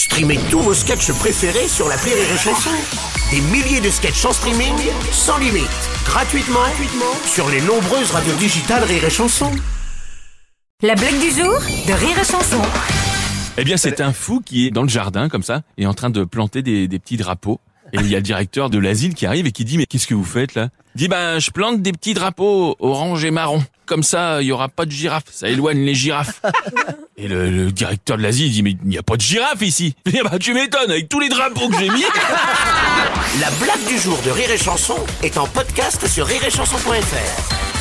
Streamez tous vos sketchs préférés sur l'appli Rire et Chanson. Des milliers de sketchs en streaming, sans limite, gratuitement sur les nombreuses radios digitales Rire et Chanson. La blague du jour de Rire et Chanson. Eh bien, c'est un fou qui est dans le jardin, comme ça, et en train de planter des petits drapeaux. Et il y a le directeur de l'asile qui arrive et qui dit « Mais qu'est-ce que vous faites, là ?» Il dit « je plante des petits drapeaux orange et marron. Comme ça, il y aura pas de girafes. Ça éloigne les girafes. » Et le directeur de l'asile dit « Mais il n'y a pas de girafes ici. » Il dit « Tu m'étonnes, avec tous les drapeaux que j'ai mis. » La blague du jour de Rire et Chanson est en podcast sur rireetchanson.fr.